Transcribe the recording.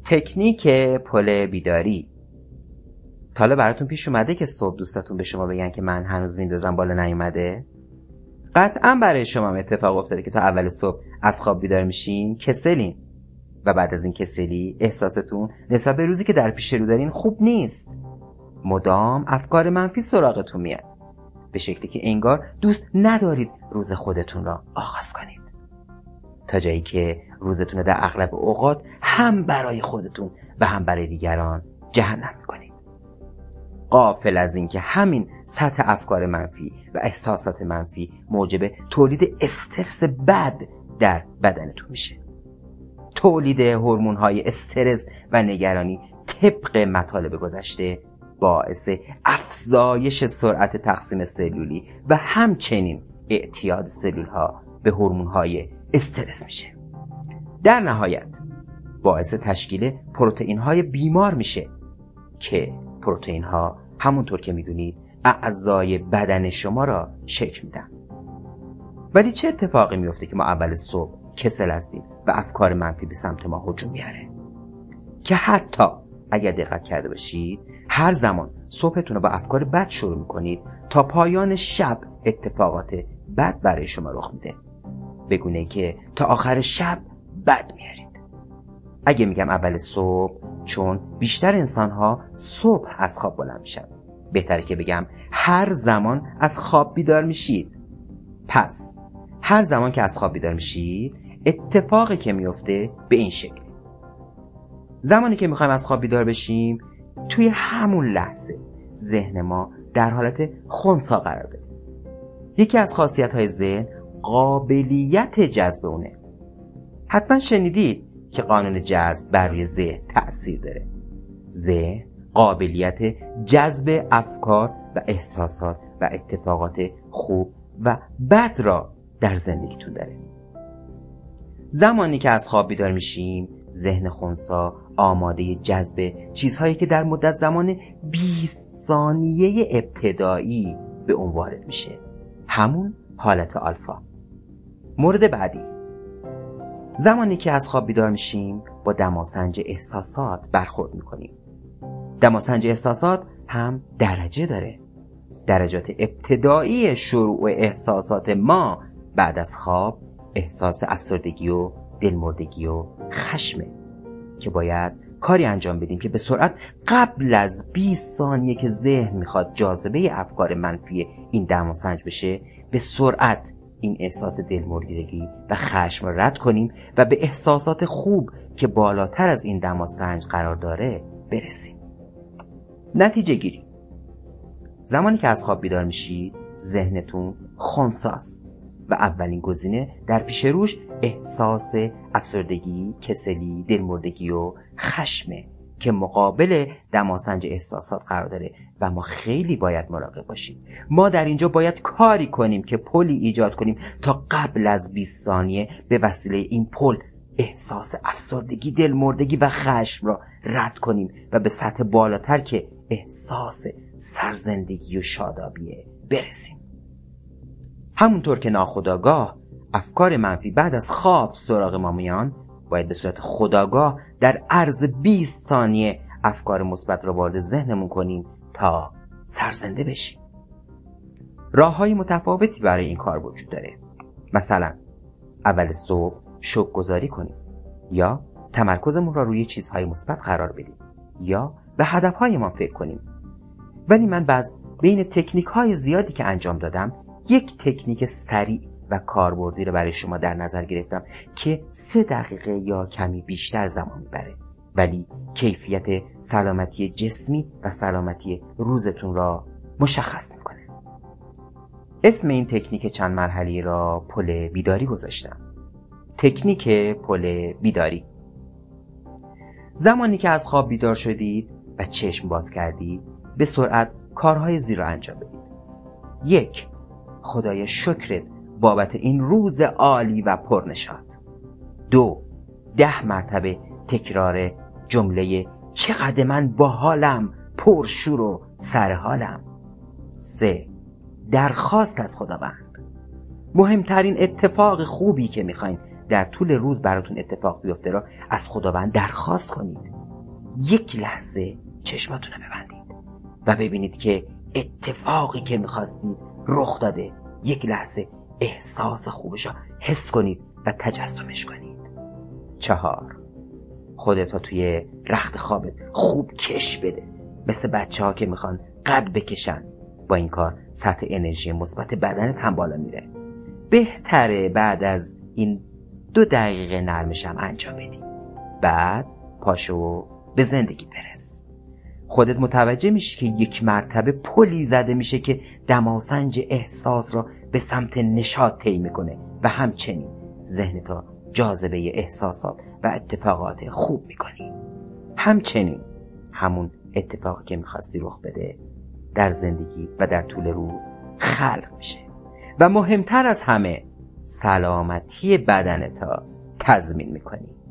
تکنیک پل بیداری. تا حالا براتون پیش اومده که صبح دوستاتون به شما بگن که من هنوز ویندوزم بالا نیومده؟ قطعا برای شما هم اتفاق افتاده که تا اول صبح از خواب بیدار میشین کسلین و بعد از این کسلی احساستون نسبت به روزی که در پیش رو دارین خوب نیست. مدام افکار منفی سراغتون میاد به شکلی که انگار دوست ندارید روز خودتون را آغاز کنید، تا جایی که روزتون رو در اغلب اوقات هم برای خودتون و هم برای دیگران جهنم میکنید، غافل از این که همین سطح افکار منفی و احساسات منفی موجب تولید استرس بد در بدنتون میشه. تولید هورمون‌های استرس و نگرانی طبق مطالب گذشته باعث افزایش سرعت تقسیم سلولی و همچنین اعتیاد سلول‌ها به هورمون‌های استرس میشه. در نهایت باعث تشکیل پروتئین‌های بیمار میشه که پروتئین‌ها همونطور که میدونید اعضای بدن شما را شکل میدن. ولی چه اتفاقی میفته که ما اول صبح کسل هستیم و افکار منفی به سمت ما هجوم میاره؟ که حتی اگر دقت کرده باشید هر زمان صبحتون رو با افکار بد شروع میکنید تا پایان شب اتفاقات بد برای شما رخ میده، بگونه که تا آخر شب بد میارید. اگه میگم اول صبح چون بیشتر انسانها صبح از خواب بلند میشن، بهتره که بگم هر زمان از خواب بیدار میشید. پس هر زمان که از خواب بیدار میشید اتفاقی که میفته به این شکل: زمانی که میخوایم از خواب بیدار بشیم توی همون لحظه ذهن ما در حالت خنثی قرار داره. یکی از خاصیت‌های ذهن قابلیت جذب اونه. حتما شنیدید که قانون جذب بر روی ذهن تأثیر داره. ذهن قابلیت جذب افکار و احساسات و اتفاقات خوب و بد را در زندگیتون داره. زمانی که از خواب بیدار میشیم ذهن خنثی آماده جذب چیزهایی که در مدت زمان 20 ثانیه ابتدایی به اون وارد میشه، همون حالت آلفا. مورد بعدی: زمانی که از خواب بیدار میشیم با دماسنج احساسات برخورد میکنیم. دماسنج احساسات هم درجه داره. درجات ابتدایی شروع احساسات ما بعد از خواب احساس افسردگی و دلمردگی و خشمه که باید کاری انجام بدیم که به سرعت قبل از 20 ثانیه که ذهن میخواد جاذبه افکار منفی این دماسنج بشه به سرعت این احساس دلمردگی و خشم را رد کنیم و به احساسات خوب که بالاتر از این دماسنج قرار داره برسیم. نتیجه گیری: زمانی که از خواب بیدار میشید ذهنتون خنثی است و اولین گزینه در پیش روش احساس افسردگی، کسلی، دلمردگی و خشمه که مقابل دماسنج احساسات قرار داره و ما خیلی باید مراقب باشیم. ما در اینجا باید کاری کنیم که پلی ایجاد کنیم تا قبل از 20 ثانیه به وسیله این پل احساس افسردگی، دلمردگی و خشم را رد کنیم و به سطح بالاتر که احساس سرزندگی و شادابیه برسیم. همونطور که ناخودآگاه افکار منفی بعد از خواب سراغ ما میان، باید به صورت خودآگاه در عرض 20 ثانیه افکار مثبت را وارد ذهنمون کنیم تا سرزنده بشیم. راه‌های متفاوتی برای این کار وجود داره. مثلا اول صبح شکرگزاری کنیم، یا تمرکزمون را روی چیزهای مثبت قرار بدیم، یا به هدف‌هایمان فکر کنیم. ولی من بین تکنیک‌های زیادی که انجام دادم یک تکنیک سریع و کاربردی رو برای شما در نظر گرفتم که 3 دقیقه یا کمی بیشتر زمان میبره ولی کیفیت سلامتی جسمی و سلامتی روزتون را مشخص میکنه. اسم این تکنیک چند مرحله‌ای را پل بیداری گذاشتم. تکنیک پل بیداری: زمانی که از خواب بیدار شدید و چشم باز کردید به سرعت کارهای زیر را انجام بدید. 1. خدایا شکرت بابت این روز عالی و پرنشاط. 2. 10 مرتبه تکرار جمله چقدر من باحالم، پرشور و سرحالم. 3. درخواست از خداوند. مهمترین اتفاق خوبی که میخواین در طول روز براتون اتفاق بیفته را از خداوند درخواست کنید. یک لحظه چشماتون رو ببندید و ببینید که اتفاقی که میخواستید رخ داده. یک لحظه احساس خوبش رو حس کنید و تجسمش کنید. 4. خودتو توی رخت خوابت خوب کش بده، مثل بچه‌ها که میخوان قد بکشن. با این کار سطح انرژی مثبت بدنت هم بالا میره. بهتره بعد از این 2 دقیقه نرمشم انجام بدی. بعد پاشو به زندگی برس. خودت متوجه میشی که یک مرتبه پلی زده میشه که دماسنج احساس را به سمت نشاط طی میکنه و همچنین ذهنتو جاذبه احساسات و اتفاقات خوب میکنی. همچنین همون اتفاقی که میخواستی رخ بده در زندگی و در طول روز خلق میشه و مهمتر از همه سلامتی بدنتا تضمین میکنی.